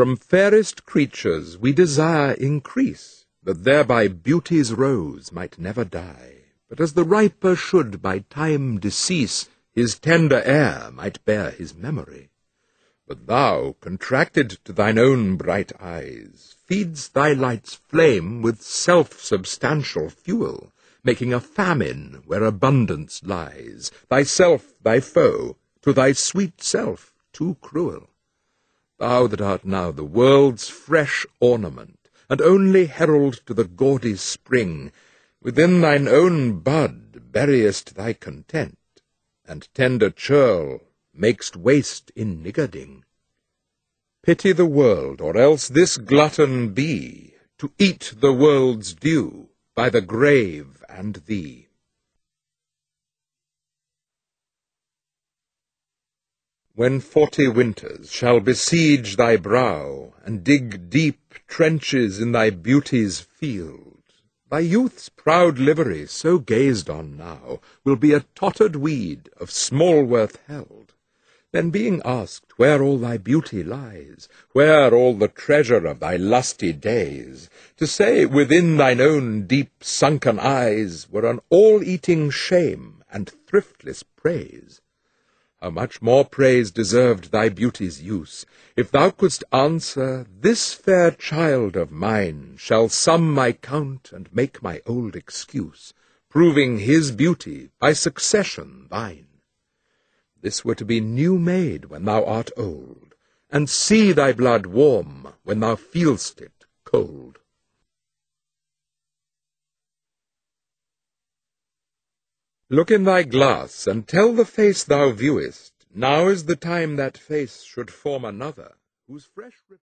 From fairest creatures we desire increase, that thereby beauty's rose might never die, but as the riper should by time decease, his tender air might bear his memory. But thou, contracted to thine own bright eyes, feed'st thy light's flame with self-substantial fuel, making a famine where abundance lies, thyself thy foe, to thy sweet self too cruel. Thou that art now the world's fresh ornament, and only herald to the gaudy spring, within thine own bud buryest thy content, and tender churl makest waste in niggarding. Pity the world, or else this glutton be, to eat the world's due by the grave and thee. When 40 winters shall besiege thy brow, and dig deep trenches in thy beauty's field, thy youth's proud livery, so gazed on now, will be a tottered weed of small worth held. Then being asked where all thy beauty lies, where all the treasure of thy lusty days, to say within thine own deep sunken eyes were an all-eating shame and thriftless praise. How much more praise deserved thy beauty's use, if thou couldst answer, this fair child of mine shall sum my count and make my old excuse, proving his beauty by succession thine. This were to be new made when thou art old, and see thy blood warm when thou feel'st it cold. Look in thy glass, and tell the face thou viewest, now is the time that face should form another, whose fresh